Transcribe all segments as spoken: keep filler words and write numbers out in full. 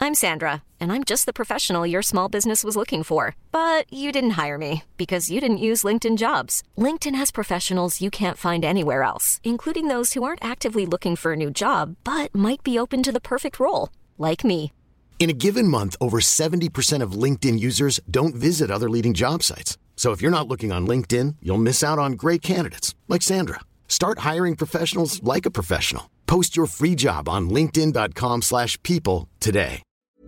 I'm Sandra, and I'm just the professional your small business was looking for. But you didn't hire me because you didn't use LinkedIn Jobs. LinkedIn has professionals you can't find anywhere else, including those who aren't actively looking for a new job, but might be open to the perfect role, like me. In a given month, over seventy percent of LinkedIn users don't visit other leading job sites. So if you're not looking on LinkedIn, you'll miss out on great candidates like Sandra. Start hiring professionals like a professional. Post your free job on linkedin.com slash people today.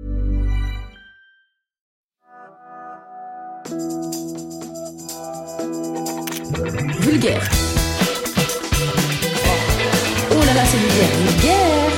Vulgaire. Oh là là, c'est vulgaire. Vulgaire.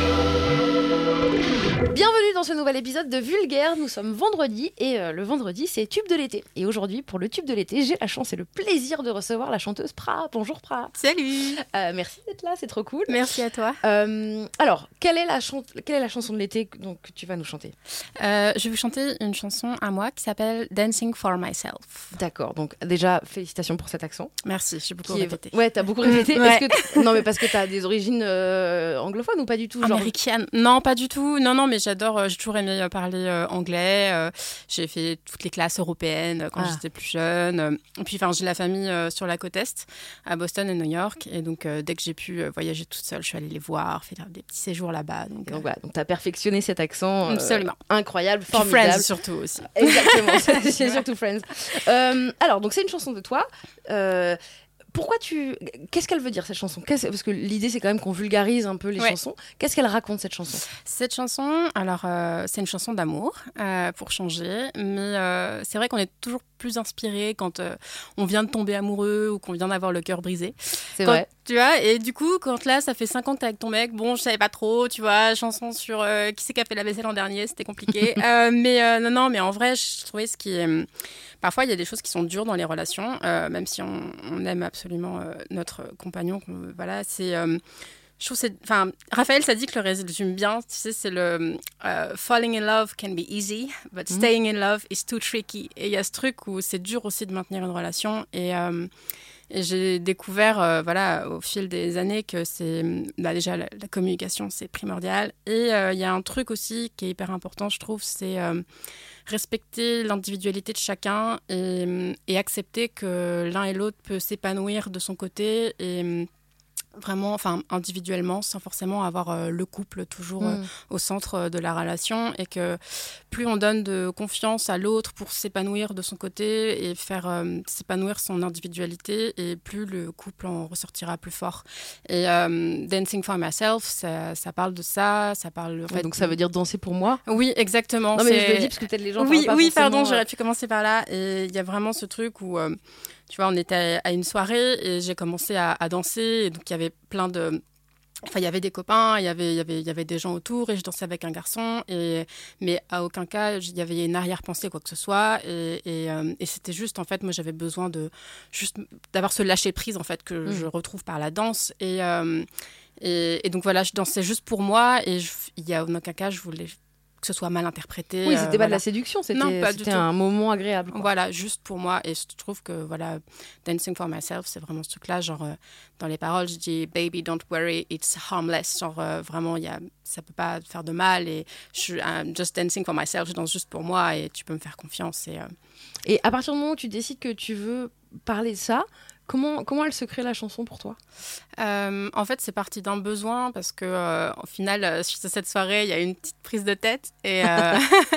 Bienvenue dans ce nouvel épisode de Vulgaire. Nous sommes vendredi et euh, le vendredi, c'est Tube de l'été. Et aujourd'hui, pour le Tube de l'été, j'ai la chance et le plaisir de recevoir la chanteuse Pra. Bonjour Pra. Salut. Euh, merci d'être là, c'est trop cool. Merci à toi. Euh, alors, quelle est, la chan- quelle est la chanson de l'été donc, que tu vas nous chanter ? euh, Je vais vous chanter une chanson à moi qui s'appelle Dancing for Myself. D'accord, donc déjà, félicitations pour cet accent. Merci, j'ai beaucoup Qui est- répété. Ouais, t'as beaucoup répété. Ouais. Est-ce que t- Non, mais parce que t'as des origines euh, anglophones ou pas du tout genre... Américaine. Non, pas du tout. Non, non, mais j'adore, euh, j'ai toujours aimé euh, parler euh, anglais. Euh, j'ai fait toutes les classes européennes euh, quand Ah. j'étais plus jeune. Euh, et puis, enfin, j'ai la famille euh, sur la côte Est, à Boston et New York. Et donc, euh, dès que j'ai pu euh, voyager toute seule, je suis allée les voir, faire des petits séjours là-bas. Donc, Donc euh, voilà, donc t'as perfectionné cet accent euh, Absolument. incroyable, puis formidable. Friends surtout aussi. Exactement, c'est c'est surtout Friends. Euh, alors, donc c'est une chanson de toi. Euh, pourquoi tu... Qu'est-ce qu'elle veut dire cette chanson ? Qu'est-ce... Parce que l'idée c'est quand même qu'on vulgarise un peu les Ouais. chansons. Qu'est-ce qu'elle raconte cette chanson ? Cette chanson, alors euh, c'est une chanson d'amour euh, pour changer, mais euh, c'est vrai qu'on est toujours plus inspiré quand euh, on vient de tomber amoureux ou qu'on vient d'avoir le cœur brisé. C'est Quand- vrai. Tu vois, et du coup, quand là, ça fait cinq ans que t'es avec ton mec, bon, je savais pas trop, tu vois, chanson sur euh, qui c'est qui a fait la vaisselle l'an dernier, c'était compliqué. Euh, mais euh, non, non, mais en vrai, je trouvais ce qui est... euh, Parfois, il y a des choses qui sont dures dans les relations, euh, même si on, on aime absolument euh, notre compagnon. qu'on- Voilà, c'est... euh, je trouve c'est... Enfin, Raphaël, ça dit que le résume bien, tu sais, c'est le... euh, Falling in love can be easy, but staying in love is too tricky. Et il y a ce truc où c'est dur aussi de maintenir une relation. Et... euh, Et j'ai découvert, euh, voilà, au fil des années que c'est, bah, déjà la, la communication, c'est primordial. Et il euh, y a un truc aussi qui est hyper important, je trouve, c'est euh, respecter l'individualité de chacun et, et accepter que l'un et l'autre peut s'épanouir de son côté et vraiment, enfin, individuellement, sans forcément avoir euh, le couple toujours euh, Mm. au centre euh, de la relation, et que plus on donne de confiance à l'autre pour s'épanouir de son côté et faire euh, s'épanouir son individualité, et plus le couple en ressortira plus fort. Et euh, Dancing for Myself, ça, ça parle de ça, ça parle... En fait, Donc ça veut dire danser pour moi ? Oui, exactement. Non mais c'est- je le dis parce que peut-être les gens oui, parlent pas oui, forcément, pardon, euh, j'aurais pu commencer par là. Et il y a vraiment ce truc où, euh, tu vois, on était à, à une soirée et j'ai commencé à, à danser. Et donc, il y avait plein de... Enfin, il y avait des copains, il y avait, il y avait, il y avait des gens autour et je dansais avec un garçon. Et, mais à aucun cas, il y avait une arrière-pensée, quoi que ce soit. Et, et, euh, et c'était juste, en fait, moi, j'avais besoin de, juste, d'avoir ce lâcher-prise, en fait, que Mm. je retrouve par la danse. Et, euh, et, et donc, voilà, je dansais juste pour moi. Et je- il y a en aucun cas, je voulais que ce soit mal interprété. Oui, euh, c'était pas de voilà. la séduction, c'était, Non, pas du c'était tout. un moment agréable. quoi. Voilà, juste pour moi. Et je trouve que, voilà, Dancing for Myself, c'est vraiment ce truc-là. Genre, euh, dans les paroles, je dis « Baby, don't worry, it's harmless ». Genre, euh, vraiment, y a, ça peut pas te faire de mal. Et je suis I'm just dancing for myself, je danse juste pour moi et tu peux me faire confiance. Et, euh, Et à partir du moment où tu décides que tu veux parler de ça, comment, comment elle se crée la chanson pour toi ? euh, en fait, c'est parti d'un besoin parce que, euh, au final, euh, suite à cette soirée, il y a eu une petite prise de tête. Et, euh,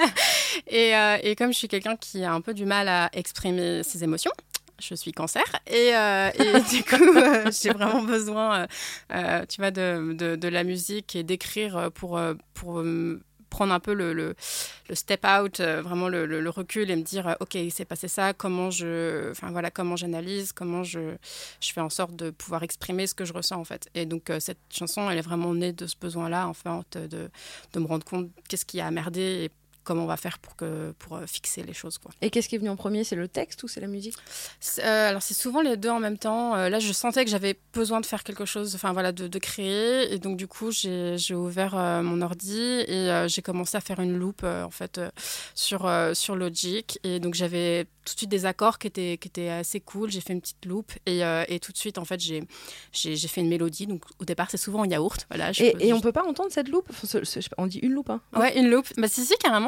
et, euh, et comme je suis quelqu'un qui a un peu du mal à exprimer ses émotions, je suis cancer et, euh, et du coup euh, j'ai vraiment besoin euh, euh, tu vois de, de, de la musique et d'écrire pour, euh, pour euh, prendre un peu le, le, le step out, euh, vraiment le, le, le recul et me dire euh, ok, il s'est passé ça, comment je enfin voilà comment j'analyse, comment je, je fais en sorte de pouvoir exprimer ce que je ressens en fait. Et donc euh, cette chanson elle est vraiment née de ce besoin là en fait, de, de me rendre compte qu'est-ce qui a merdé et comment on va faire pour, que, pour euh, fixer les choses, quoi. Et qu'est-ce qui est venu en premier ? C'est le texte ou c'est la musique ? C'est, euh, alors, c'est souvent les deux en même temps. Euh, là, je sentais que j'avais besoin de faire quelque chose, enfin, voilà, de, de créer. Et donc, du coup, j'ai, j'ai ouvert euh, mon ordi et euh, j'ai commencé à faire une loupe, euh, en fait, euh, sur, euh, sur Logic. Et donc, j'avais tout de suite des accords qui étaient, qui étaient assez cool. J'ai fait une petite loupe et, euh, et tout de suite, en fait, j'ai, j'ai, j'ai fait une mélodie. Donc, au départ, c'est souvent en yaourt. Voilà, et, peux, et je... on peut pas entendre cette loupe enfin, ce, ce, on dit une loupe, hein. Ouais, une loupe. Bah, si, si, carrément.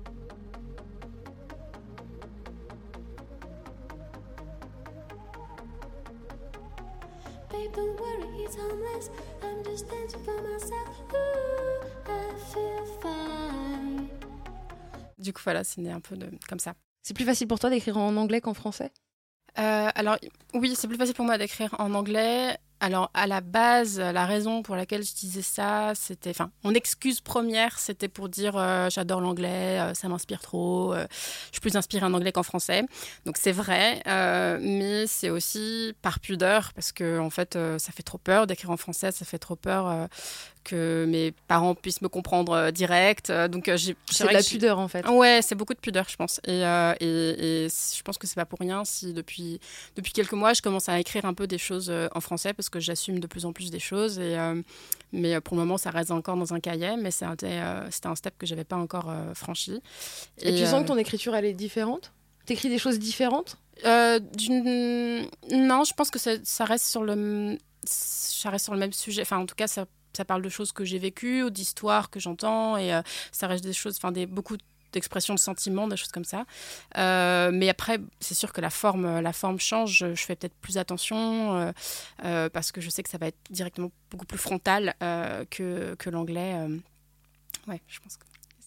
Babe, don't worry, he's homeless. I'm just dancing for myself. Ooh, I feel fine. Du coup, voilà, c'est né un peu de, comme ça. C'est plus facile pour toi d'écrire en anglais qu'en français ? euh, Alors, oui, c'est plus facile pour moi d'écrire en anglais. Alors, à la base, la raison pour laquelle je disais ça, c'était... Enfin, mon excuse première, c'était pour dire euh, j'adore l'anglais, euh, ça m'inspire trop, euh, je suis plus inspirée en anglais qu'en français. Donc, c'est vrai, euh, mais c'est aussi par pudeur, parce que, en fait, euh, ça fait trop peur d'écrire en français, ça fait trop peur euh, que mes parents puissent me comprendre euh, direct. Euh, donc, euh, j'ai, c'est, c'est de la pudeur, en fait. Ouais, c'est beaucoup de pudeur, je pense. Et, euh, et, et je pense que c'est pas pour rien si depuis, depuis quelques mois, je commence à écrire un peu des choses euh, en français, parce que j'assume de plus en plus des choses. Et, euh, mais pour le moment, ça reste encore dans un cahier, mais c'était, euh, c'était un step que je n'avais pas encore euh, franchi. Et, et tu euh, sens que ton écriture, elle est différente ? Tu écris des choses différentes ? euh, d'une... Non, je pense que ça, ça, reste sur le... ça reste sur le même sujet. Enfin, en tout cas, ça, ça parle de choses que j'ai vécues, ou d'histoires que j'entends. Et euh, ça reste des choses... Enfin, des, beaucoup d'expressions de sentiments, des choses comme ça. Euh, mais après, c'est sûr que la forme, la forme change. Je, je fais peut-être plus attention euh, euh, parce que je sais que ça va être directement beaucoup plus frontal euh, que, que l'anglais. Euh. Ouais, je pense que...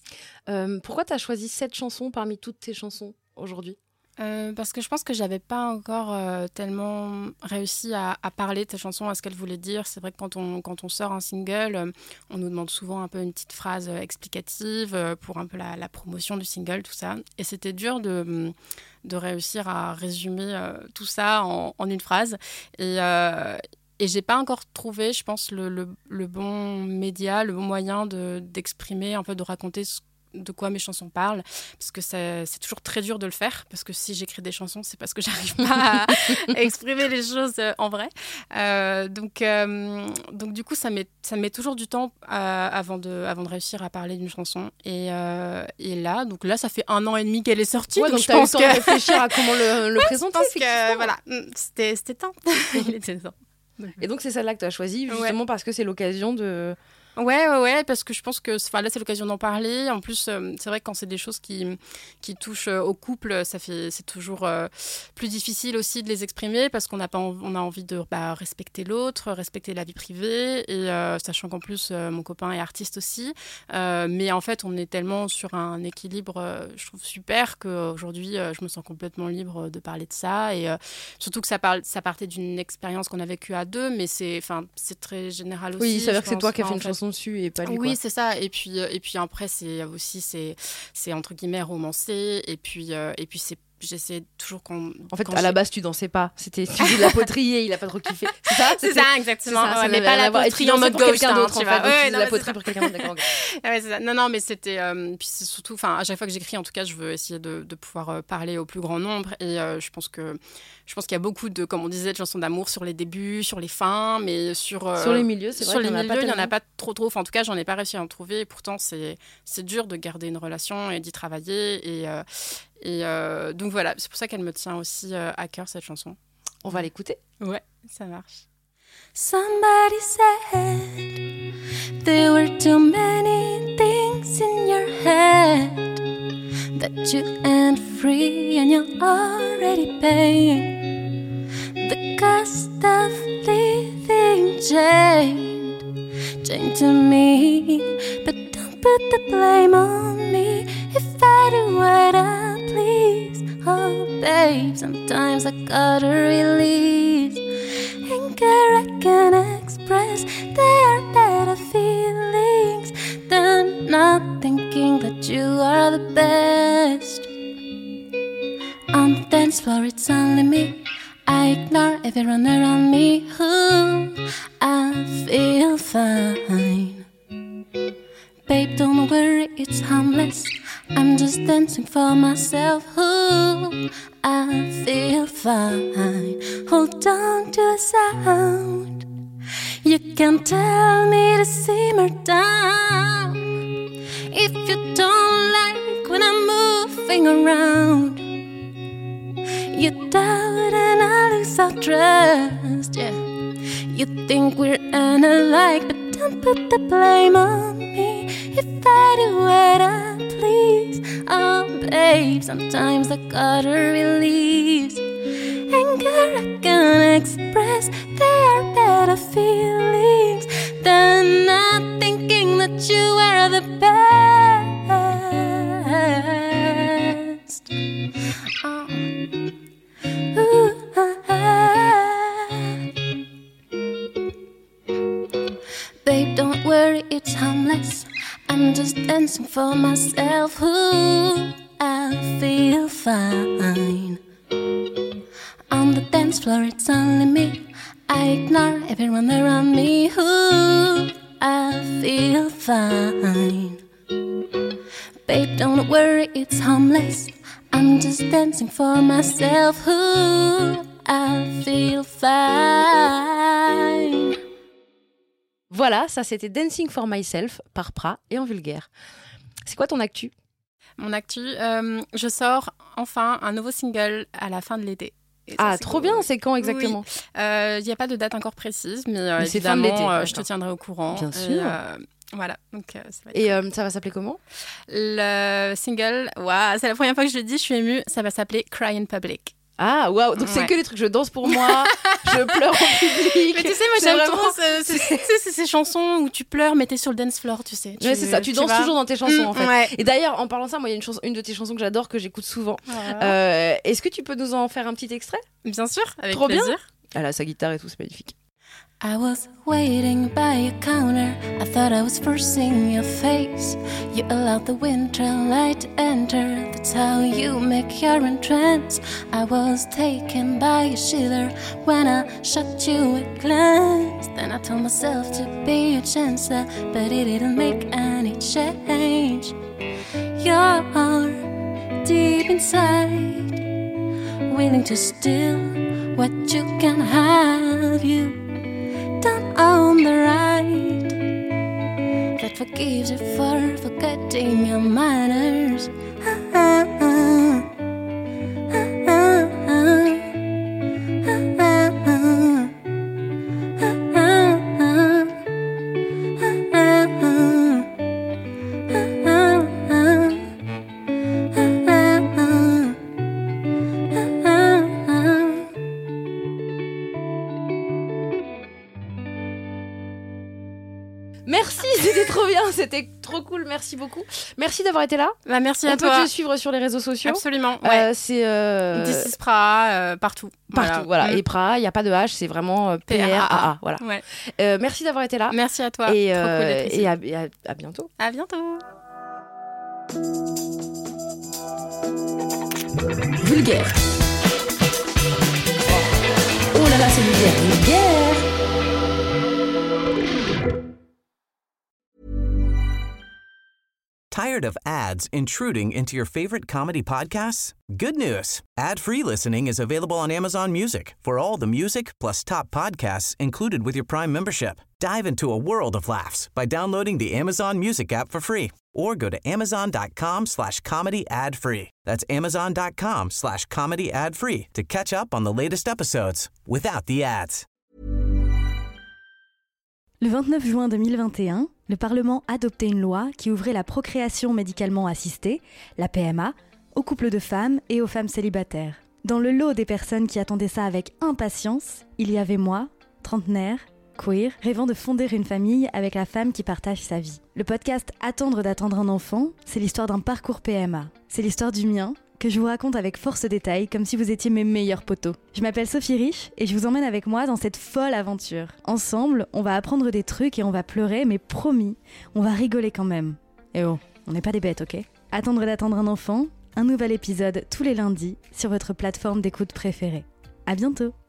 Euh, pourquoi tu as choisi cette chanson parmi toutes tes chansons aujourd'hui ? Euh, parce que je pense que j'avais pas encore euh, tellement réussi à, à parler de cette chanson, à ce qu'elle voulait dire. C'est vrai que quand on, quand on sort un single, euh, on nous demande souvent un peu une petite phrase euh, explicative euh, pour un peu la, la promotion du single, tout ça. Et c'était dur de, de réussir à résumer euh, tout ça en, en une phrase. Et, euh, et j'ai pas encore trouvé, je pense, le, le, le bon média, le bon moyen de, d'exprimer, en fait, de raconter ce de quoi mes chansons parlent, parce que c'est, c'est toujours très dur de le faire, parce que si j'écris des chansons, c'est parce que j'arrive pas à, à exprimer les choses euh, en vrai. Euh, donc, euh, donc du coup, ça met, ça met toujours du temps euh, avant, de, avant de réussir à parler d'une chanson. Et, euh, et là, donc là, ça fait un an et demi qu'elle est sortie. Ouais, donc, donc je pense que... de réfléchir à comment le, le ouais, présenter. Je pense que, voilà, c'était, c'était temps. Il était temps. Et donc, c'est celle-là que tu as choisie, justement ouais. parce que c'est l'occasion de... Ouais, ouais, ouais, parce que je pense que enfin, là, c'est l'occasion d'en parler. En plus, euh, c'est vrai que quand c'est des choses qui, qui touchent euh, au couple, ça fait, c'est toujours euh, plus difficile aussi de les exprimer parce qu'on a, pas en, on a envie de bah, respecter l'autre, respecter la vie privée. Et euh, sachant qu'en plus, euh, mon copain est artiste aussi. Euh, mais en fait, on est tellement sur un équilibre, euh, je trouve, super qu'aujourd'hui, euh, je me sens complètement libre de parler de ça. Et euh, surtout que ça, parle, ça partait d'une expérience qu'on a vécue à deux, mais c'est, c'est très général aussi. Oui, ça veut dire que c'est toi qui as fait une fait, chanson dessus et pas lui. Oui, quoi. c'est ça. Et puis, et puis après, c'est aussi, c'est, c'est entre guillemets romancé. Et puis, euh, et puis c'est j'essaie toujours qu'on... En fait, quand à j'ai... la base, tu dansais pas. C'était tu faisais de la poterie et il a pas trop kiffé. C'est ça C'est ça, exactement. C'est ça, ouais, mais pas la poterie en mode gauche, hein, tu vois. Ouais, la poterie pour quelqu'un d'autre, d'accord. Ouais, c'est ça. Non, non, mais c'était... Euh, puis c'est surtout... Enfin, à chaque fois que j'écris, en tout cas, je veux essayer de, de pouvoir euh, parler au plus grand nombre. Et euh, je pense que... Je pense qu'il y a beaucoup de, comme on disait, de chansons d'amour sur les débuts, sur les fins, mais sur... Euh, sur les milieux, c'est vrai Sur les milieux, il n'y en a pas trop, trop. Enfin, en tout cas, j'en ai pas réussi à en trouver. Et pourtant, c'est, c'est dur de garder une relation et d'y travailler. Et... Euh, Et euh, donc voilà, c'est pour ça qu'elle me tient aussi euh, à cœur, cette chanson. On va l'écouter. Ouais, ça marche. Somebody said there were too many things in your head, that you ain't free and you're already paying the cost of living chained, chained to me. But don't put the blame on me if I do what I please. Oh babe, sometimes I gotta release anger I can express. They are better feelings than not thinking that you are the best. On the dance floor it's only me, I ignore everyone around me. Ooh, I feel fine. Babe, don't worry, it's harmless. I'm just dancing for myself. Ooh, I feel fine. Hold on to the sound. You can tell me to simmer down if you don't like when I'm moving around. You doubt and I lose all trust, yeah. You think we're unalike, but don't put the blame on me if I do what I please. Oh, babe, sometimes the gutter relieves. Anger I can express, there are better feelings than not thinking that you are the best. Oh. Ooh, ah, ah. Babe, don't worry, it's harmless. I'm just dancing for myself. Ooh, I feel fine. On the dance floor, it's only me. I ignore everyone around me. Ooh, I feel fine. Babe, don't worry, it's harmless. I'm just dancing for myself. Ooh, I feel fine. Voilà, ça c'était Dancing for Myself par Pra et en vulgaire. C'est quoi ton actu ? Mon actu, euh, je sors enfin un nouveau single à la fin de l'été. Et ça, Ah, c'est trop cool. bien, c'est quand exactement ? Il n'y euh, a pas de date encore précise, mais, euh, Mais c'est fin de évidemment, l'été, euh, je te d'accord. tiendrai au courant. Bien Et, sûr. euh, voilà, donc euh, ça va être Et euh, ça va s'appeler comment ? Le single, waouh, c'est la première fois que je le dis, je suis émue, ça va s'appeler Cry in Public. Ah, waouh, donc c'est Ouais. que les trucs, je danse pour moi, je pleure en public. Mais tu sais, moi C'est j'aime vraiment- trop ce- ce- tu sais, c'est ces chansons où tu pleures mais t'es sur le dance floor, tu sais. Ouais, c'est ça, tu danses vois. toujours dans tes chansons en fait. Ouais. Et d'ailleurs, en parlant de ça, moi il y a une, chanson, une de tes chansons que j'adore, que j'écoute souvent. Voilà. Euh, est-ce que tu peux nous en faire un petit extrait ? Bien sûr, avec Trop bien. plaisir. Elle a sa guitare et tout, c'est magnifique. I was waiting by a counter. I thought I was forcing your face. You allowed the winter light to enter. That's how you make your entrance. I was taken by a shiver when I shot you a glance. Then I told myself to be a chancer, but it didn't make any change. You're deep inside, willing to steal what you can have. You don't own the right that forgives you for forgetting your manners. Ah, ah, ah. Ah, ah, ah. Ah, ah, ah. Ah, ah, ah. Ah, ah, ah. Ah, ah, ah. Ah, ah, ah. Merci, c'était trop bien, c'était trop cool, merci beaucoup. Merci d'avoir été là. Bah, merci On à peut toi. te suivre sur les réseaux sociaux. Absolument, Euh, ouais. c'est euh, This is Pra, euh, partout. partout, voilà. Mm. Et Pra, il n'y a pas de H, c'est vraiment euh, P R A A. Voilà. Ouais. Euh, merci d'avoir été là. Merci à toi. Et, Trop euh, cool d'être ici. et, à, et à- à bientôt. À bientôt. Vulgaire. Oh là là, c'est vulgaire. Vulgaire. Tired of ads intruding into your favorite comedy podcasts? Good news. Ad-free listening is available on Amazon Music for all the music plus top podcasts included with your Prime membership. Dive into a world of laughs by downloading the Amazon Music app for free or go to amazon.com slash comedy ad free. That's amazon.com slash comedy ad free to catch up on the latest episodes without the ads. Le vingt-neuf juin deux mille vingt et un, le Parlement adoptait une loi qui ouvrait la procréation médicalement assistée, la P M A, aux couples de femmes et aux femmes célibataires. Dans le lot des personnes qui attendaient ça avec impatience, il y avait moi, trentenaire, queer, rêvant de fonder une famille avec la femme qui partage sa vie. Le podcast Attendre d'attendre un enfant, c'est l'histoire d'un parcours P M A. C'est l'histoire du mien, que je vous raconte avec force détail, comme si vous étiez mes meilleurs potos. Je m'appelle Sophie Rich et je vous emmène avec moi dans cette folle aventure. Ensemble, on va apprendre des trucs et on va pleurer, mais promis, on va rigoler quand même. Et oh, on n'est pas des bêtes, ok ? Attendre d'attendre un enfant, un nouvel épisode tous les lundis sur votre plateforme d'écoute préférée. À bientôt!